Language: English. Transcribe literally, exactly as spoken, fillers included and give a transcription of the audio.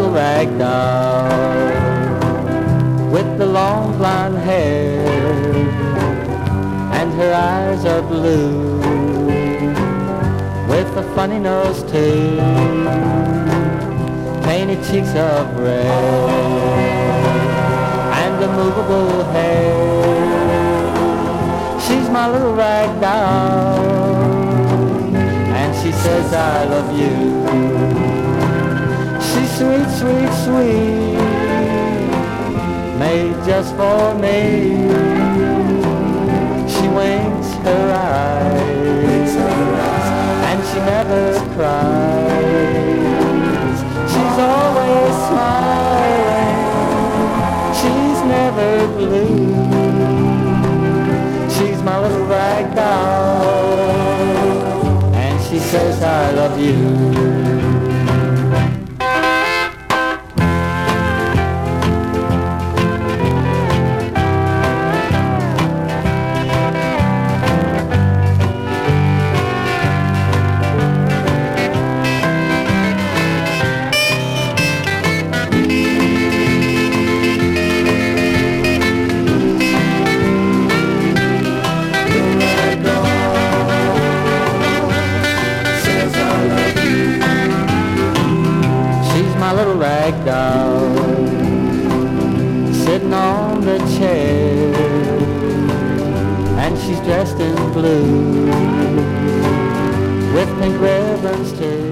little rag doll with the long blonde hair, and her eyes are blue with a funny nose too, painted cheeks of red and a movable hair. She's my little rag doll, and she says I love you. She's sweet, sweet, sweet, made just for me. She winks her eyes, and she never cries. She's always smiling, she's never blue. She's my little rag doll, and she says I love you. My little rag doll, sitting on the chair, and she's dressed in blue with pink ribbons too.